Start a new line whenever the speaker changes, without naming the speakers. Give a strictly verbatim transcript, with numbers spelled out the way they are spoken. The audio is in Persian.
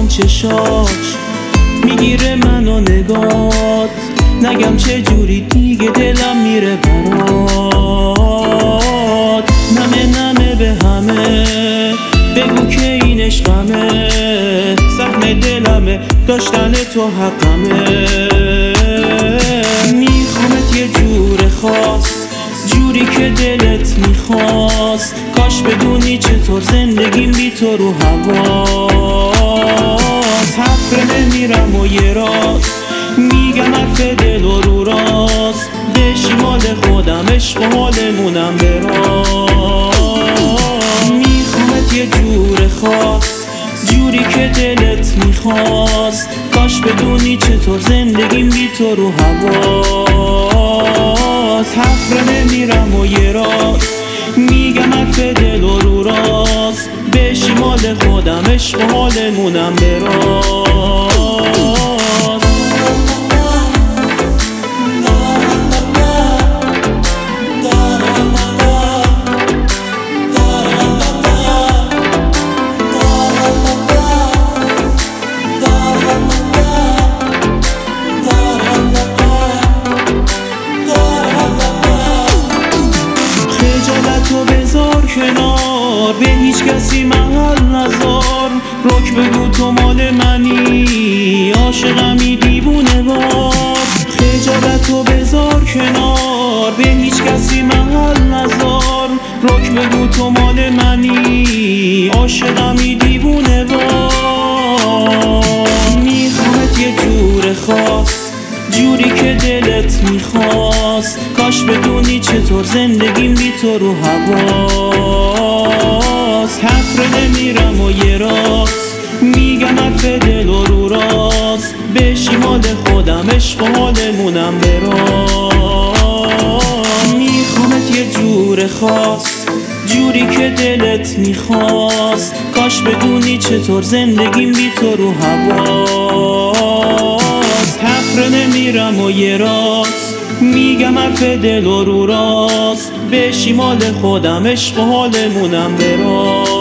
اون چشاش میگیره منو نگات، نگم چه جوری دیگه دلم میره برات. نمه نمه به همه بگو که این عشقمه، سهم دلمه داشتن تو حقمه. میخوامت یه جور خاص، جوری که دلت میخواست، کاش بدونی چطور زندگیم بی تو رو هواست. حفره نمیرم و یه راست میگم حرف دل و رو راست، بشی مال خودم عشق و حالمونم براست. میخوامت یه جور خاص، جوری که دلت میخواست، کاش بدونی چطور زندگیم بی تو رو هواست. حفره نمیرم و یه راست میگم حرف دل و رو راست، بشی مال خودم عشق و حالمونم براست. خجالتو بذار کنار، به هیچ کسی محل نذار، رک بگو تو مال منی، عاشقمی دیوونه وار. خجالتو بذار کنار، به هیچ کسی محل نذار، رک بگو تو مال منی، عاشقمی دیوونه وار. میخوامت یه جور خاص، جوری که دلت میخواست، کاش بدونی چطور زندگیم بی تو رو هواست. حفره نمیرم و یه راست میگم حرف دل و رو راست، بشی مال خودم عشق و حالمونم براست. میخوامت یه جور خاص، جوری که دلت میخواست، کاش بدونی چطور زندگیم بی تو رو هواست. حفره نمیرم و یه راست میگم حرف دل و رو راست، بشی مال خودم عشق و حالمونم براست.